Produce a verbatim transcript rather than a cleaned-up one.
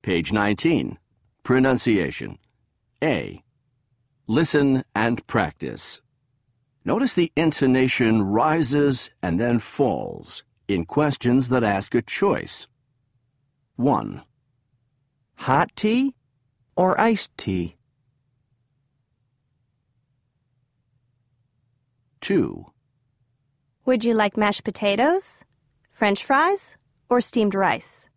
Page nineteen. Pronunciation. A. Listen and practice. Notice the intonation rises and then falls in questions that ask a choice. one. Hot tea or iced tea? two. Would you like mashed potatoes, French fries, or steamed rice?